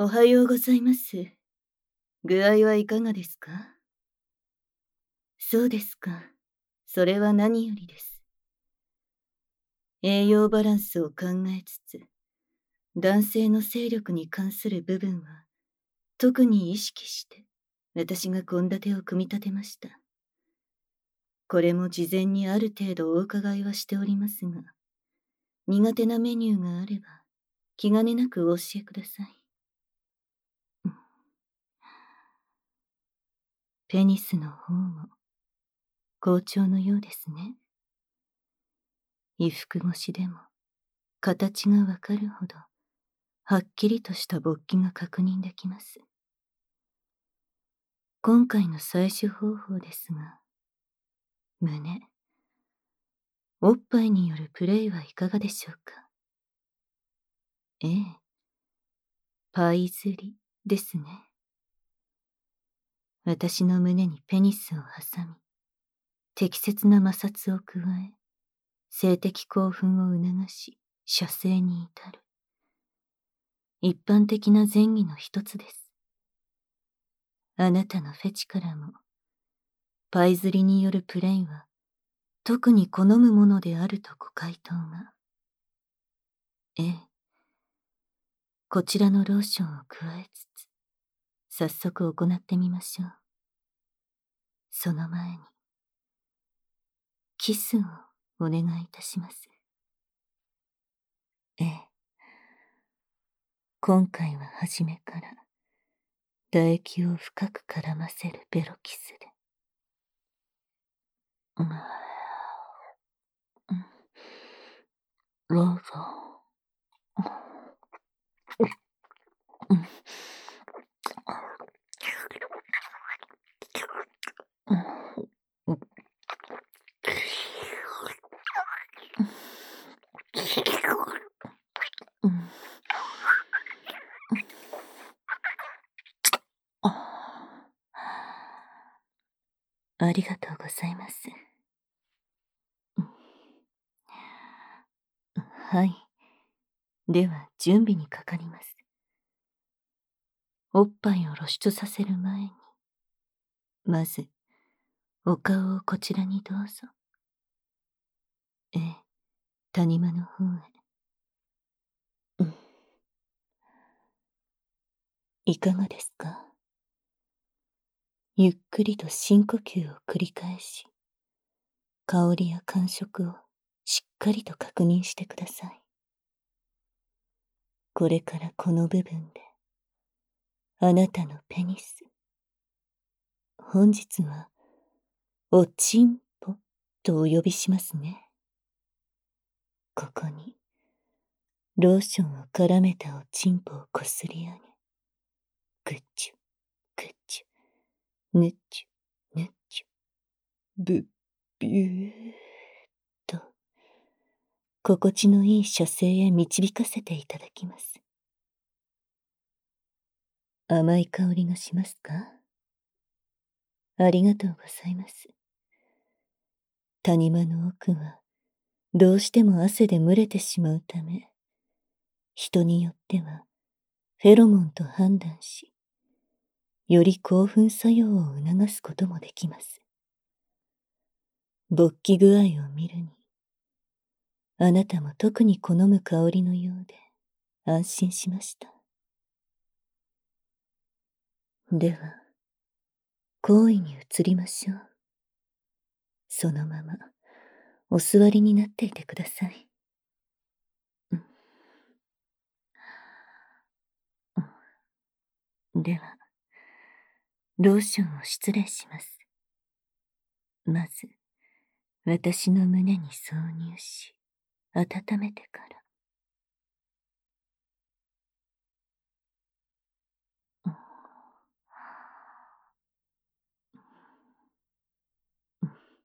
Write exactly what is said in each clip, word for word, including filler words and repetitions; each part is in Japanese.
おはようございます。具合はいかがですか？そうですか。それは何よりです。栄養バランスを考えつつ、男性の勢力に関する部分は、特に意識して、私が献立を組み立てました。これも事前にある程度お伺いはしておりますが、苦手なメニューがあれば、気兼ねなくお教えください。ペニスの方も、好調のようですね。衣服越しでも、形がわかるほど、はっきりとした勃起が確認できます。今回の採取方法ですが、胸、おっぱいによるプレイはいかがでしょうか？ええ、パイ釣りですね。私の胸にペニスを挟み、適切な摩擦を加え、性的興奮を促し、射精に至る。一般的な前儀の一つです。あなたのフェチからも、パイ釣りによるプレイは、特に好むものであるとご回答が。ええ。こちらのローションを加えつつ、早速行ってみましょう。その前に、キスをお願いいたします。ええ。今回は初めから、唾液を深く絡ませるベロキスで。うん。うん。どうぞ。うん。うん。うん。ありがとうございます。はい。では、準備にかかります。おっぱいを露出させる前に、まず、お顔をこちらにどうぞ。ええ、谷間の方へ。うん。いかがですか？ゆっくりと深呼吸を繰り返し、香りや感触をしっかりと確認してください。これからこの部分で、あなたのペニス、本日は、おちんぽとお呼びしますね。ここに、ローションを絡めたおちんぽをこすり上げ、ぐっちゅ、ぐっちゅ、ぬっちゅ、ぬっちゅ、ぶ、びゅーっと、心地のいい射精へ導かせていただきます。甘い香りがしますか？ありがとうございます。谷間の奥は、どうしても汗で蒸れてしまうため、人によっては、フェロモンと判断し、より興奮作用を促すこともできます。勃起具合を見るに、あなたも特に好む香りのようで、安心しました。では、行為に移りましょう。そのまま、お座りになっていてください。うん。うん、では、ローションを失礼します。まず、私の胸に挿入し、温めてから。うん。うん。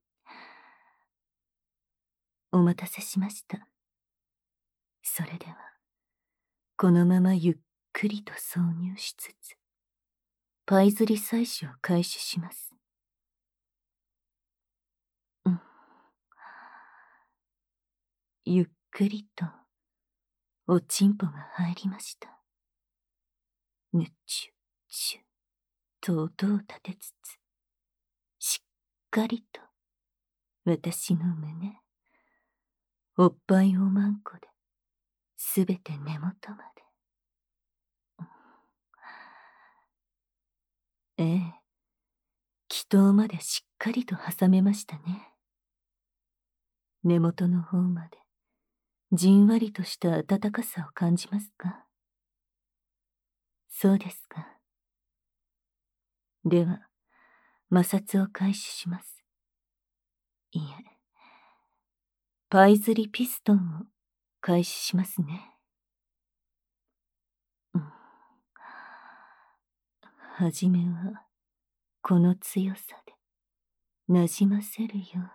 お待たせしました。それでは、このままゆっくりと挿入しつつ、パイ釣り採取を開始します。うん。ゆっくりと、おちんぽが入りました。 ぬちゅちゅと音を立てつつ、しっかりと私の胸、おっぱいをまんこで、すべて根元まで。ええ、気筒までしっかりと挟めましたね。根元の方まで、じんわりとした温かさを感じますか？そうですか。では、摩擦を開始します。いえ、パイズリピストンを開始しますね。うん、はじめは、この強さで、なじませるように。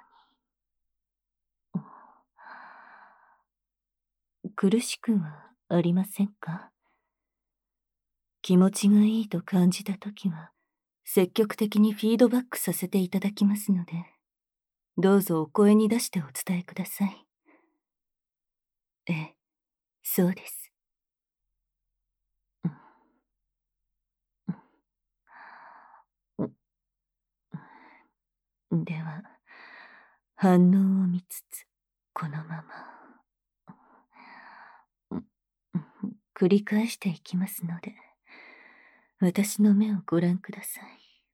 苦しくはありませんか？気持ちがいいと感じたときは、積極的にフィードバックさせていただきますので、どうぞお声に出してお伝えください。ええ、そうです。では、反応を見つつ、このまま、繰り返していきますので、私の目をご覧ください。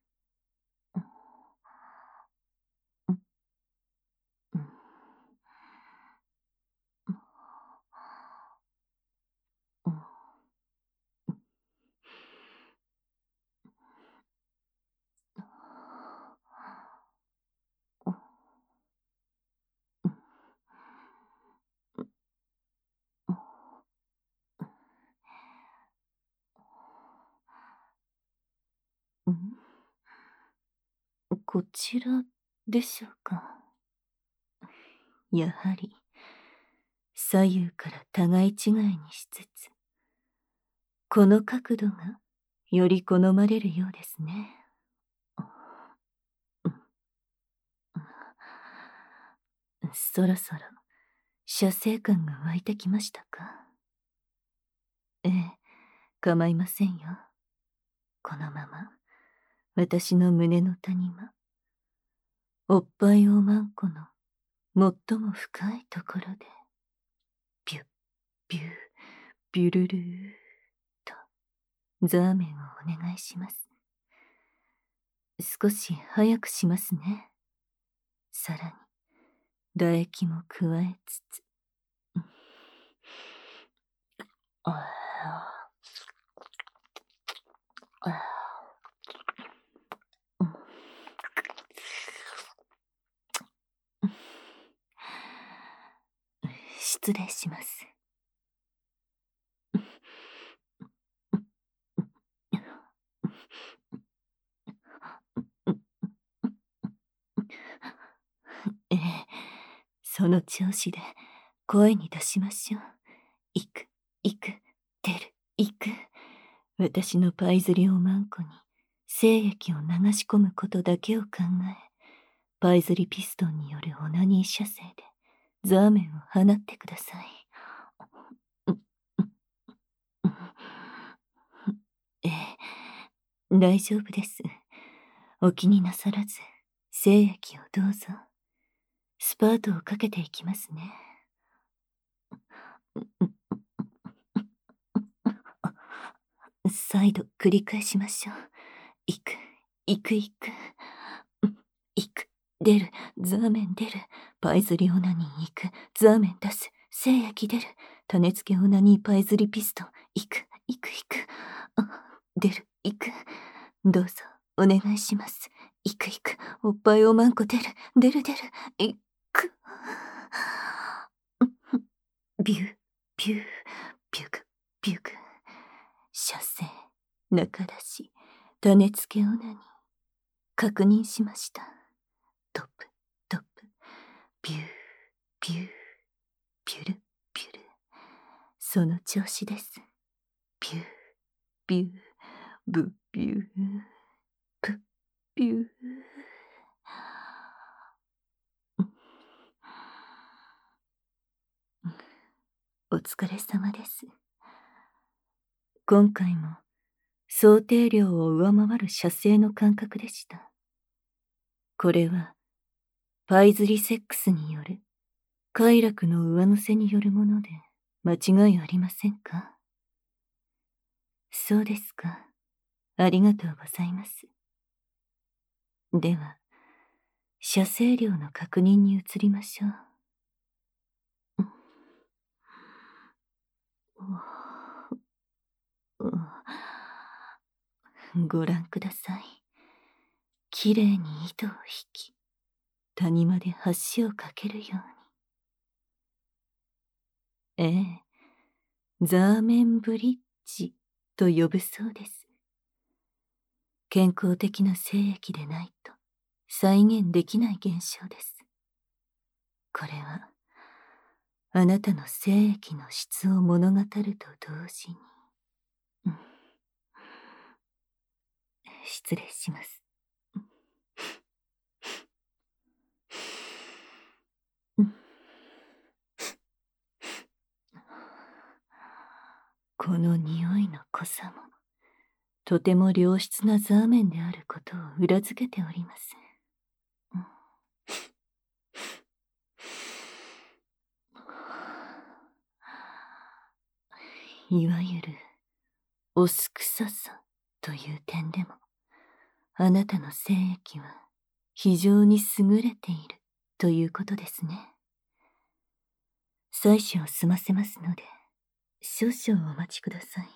こちらでしょうか。やはり、左右から互い違いにしつつ、この角度がより好まれるようですね。そろそろ射精感が湧いてきましたか？ええ、構いませんよ。このまま私の胸の谷間、おっぱいおまんこの最も深いところで、ビュッビュービュルルーとザーメンをお願いします。少し早くしますね。さらに唾液も加えつつ。あああ失礼します。ええ、その調子で声に出しましょう。行く、行く、出る、行く。私のパイズリおまんこに精液を流し込むことだけを考え、パイズリピストンによるオナニー射精でザーメンを放ってください。ええ、大丈夫です。お気になさらず、精液をどうぞ。スパートをかけていきますね。再度繰り返しましょう。行く、行く行く。行く、出る、ザーメン出る。パイズリオナニー行く、ザーメン出す。精液出る。種付けオナニーパイズリピストン。行く、行く行く。出る、行く。どうぞ、お願いします。行く行く。おっぱいおまんこ出る、出る出る。行く。ビュー、ビュー、ビュグ、ビュグ。射精、中出し、種付けオナニー。確認しました。トップ、トップ。ビュー、ビュー、ビュル、ビュル。その調子です。ビュー、ビュー、ブビュー、プビュー。お疲れ様です。今回も想定量を上回る射精の感覚でした。これは、パイズリセックスによる、快楽の上乗せによるもので、間違いありませんか？そうですか。ありがとうございます。では、射精量の確認に移りましょう。ご覧ください。きれいに糸を引き、谷間で橋を架けるように。ええ、ザーメンブリッジと呼ぶそうです。健康的な精液でないと再現できない現象です。これは、あなたの精液の質を物語ると同時に、うん、失礼します。この匂いの濃さも、とても良質なザーメンであることを裏付けております。いわゆる、お酢臭さという点でも、あなたの精液は非常に優れているということですね。採取を済ませますので、少々お待ちください。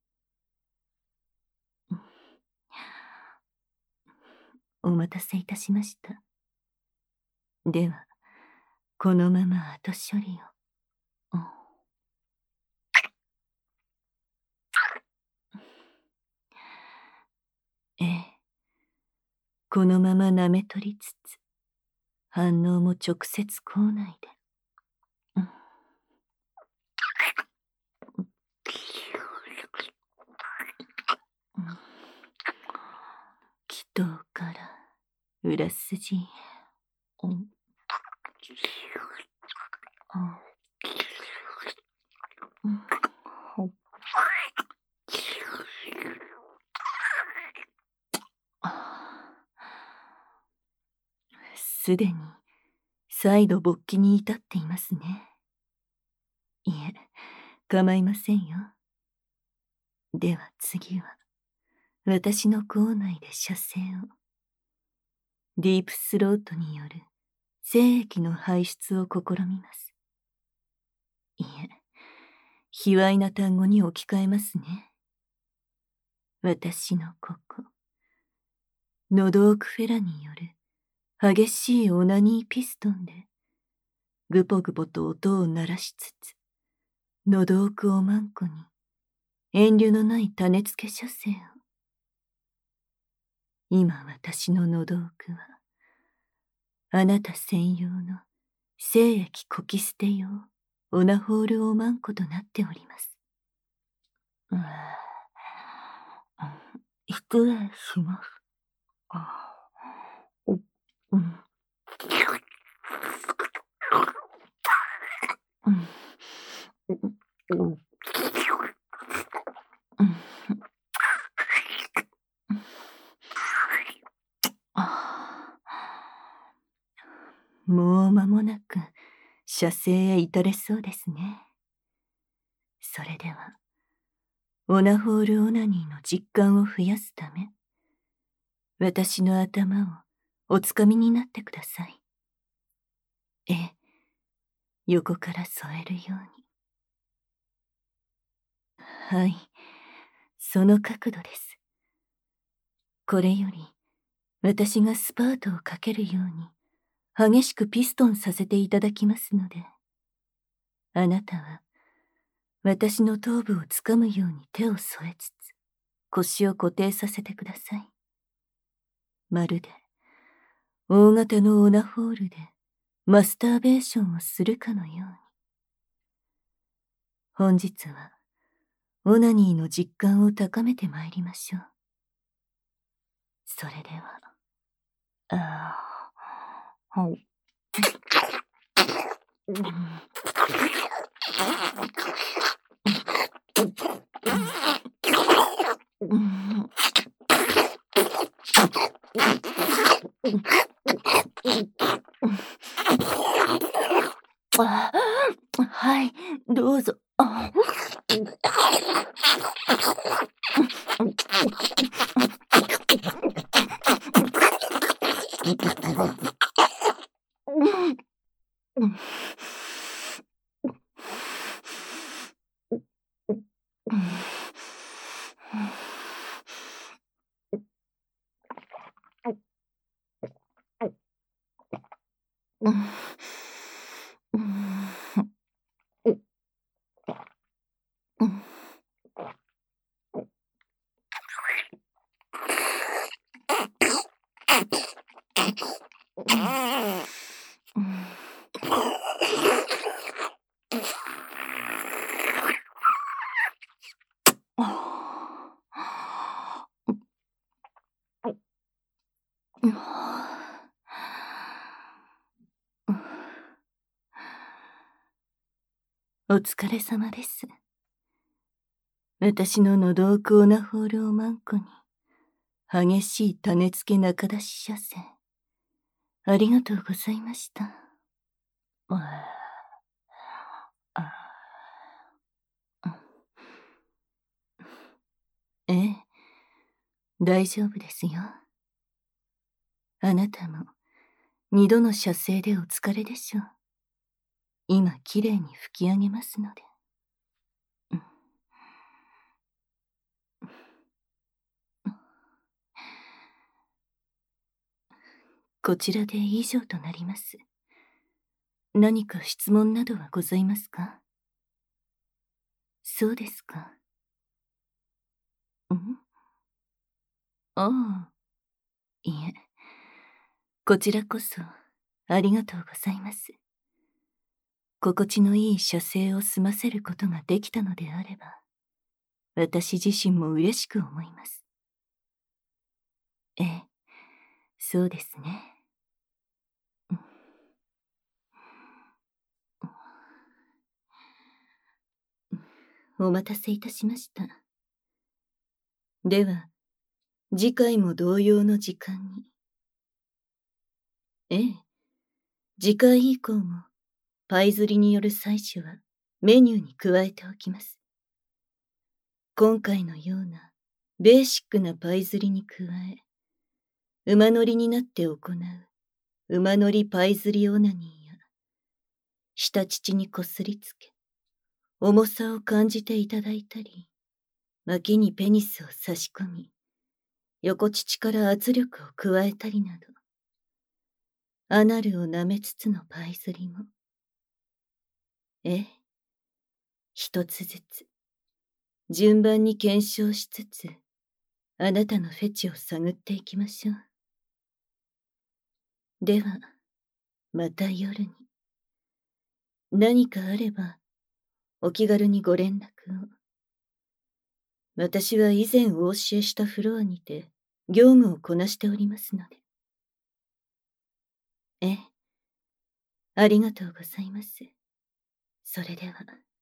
お待たせいたしました。では、このまま後処理を。ええ、このまま舐め取りつつ、反応も直接口内で。気筒から裏筋へ。すでに再度勃起に至っていますね。いえ、構いませんよ。では次は、私の口内で射精を。ディープスロートによる精液の排出を試みます。いえ、卑猥な単語に置き換えますね。私のここ、喉奥フェラによる激しいオナニーピストンで、ぐぽぐぽと音を鳴らしつつ、喉奥おまんこに遠慮のない種付け射精を。今私の喉奥は、あなた専用の精液こき捨て用オナホールおまんことなっております。失礼します。うん。もう間もなく射精へ至れそうですね。それでは、オナホールオナニーの実感を増やすため、私の頭をおつかみになってください。ええ、横から添えるように。はい、その角度です。これより、私がスパートをかけるように、激しくピストンさせていただきますので、あなたは、私の頭部をつかむように手を添えつつ、腰を固定させてください。まるで、大型のオナホールでマスターベーションをするかのように。本日は、オナニーの実感を高めてまいりましょう。それでは、ああ、はい。うんあ、はい、どうぞ。あ。お疲れ様です。私の喉奥オナホールをマンコに、激しい種付け中出し射精。ありがとうございました。あああええ、大丈夫ですよ。あなたも、二度の射精でお疲れでしょう。今、きれいに拭き上げますので。こちらで以上となります。何か質問などはございますか？そうですか。ん？ああ。いえ。こちらこそ、ありがとうございます。心地のいい射精を済ませることができたのであれば、私自身も嬉しく思います。ええ、そうですね。お待たせいたしました。では、次回も同様の時間に。ええ、次回以降も、パイ釣りによる採取はメニューに加えておきます。今回のようなベーシックなパイ釣りに加え、馬乗りになって行う馬乗りパイ釣りオナニーや、下乳にこすりつけ、重さを感じていただいたり、脇にペニスを差し込み、横乳から圧力を加えたりなど、アナルを舐めつつのパイ釣りも、ええ、一つずつ、順番に検証しつつ、あなたのフェチを探っていきましょう。では、また夜に。何かあれば、お気軽にご連絡を。私は以前お教えしたフロアにて、業務をこなしておりますので。ええ、ありがとうございます。それでは。